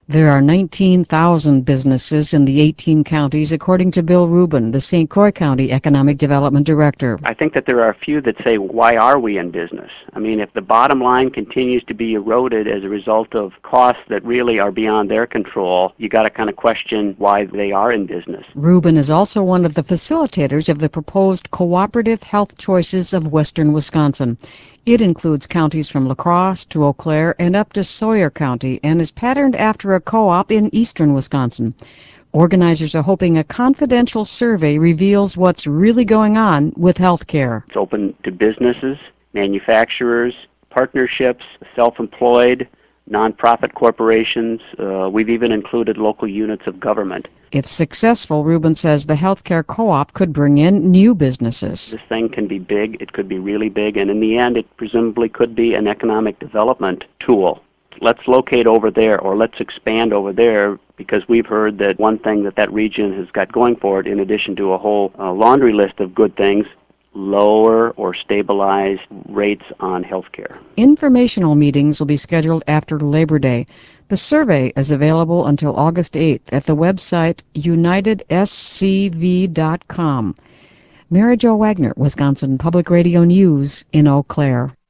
There are 19,000 businesses in the 18 counties, according to Bill Rubin, the St. Croix County Economic Development Director. I think that there are a few that say, why are we in business? I mean, if the bottom line continues to be eroded as a result of costs that really are beyond their control, you got to kind of question why they are in business. Rubin is also one of the facilitators of the proposed Cooperative Health Choices of Western Wisconsin. It includes counties from La Crosse to Eau Claire and up to Sawyer County and is patterned after a co-op in eastern Wisconsin. Organizers are hoping a confidential survey reveals what's really going on with health care. It's open to businesses, manufacturers, partnerships, self-employed, nonprofit corporations. We've even included local units of government. If successful, Rubin says the healthcare co-op could bring in new businesses. This thing can be big, it could be really big, and in the end it presumably could be an economic development tool. Let's locate over there, or let's expand over there, because we've heard that one thing that region has got going for it, in addition to a whole laundry list of good things, lower or stabilize rates on health care. Informational meetings will be scheduled after Labor Day. The survey is available until August 8th at the website unitedscv.com. Mary Jo Wagner, Wisconsin Public Radio News in Eau Claire.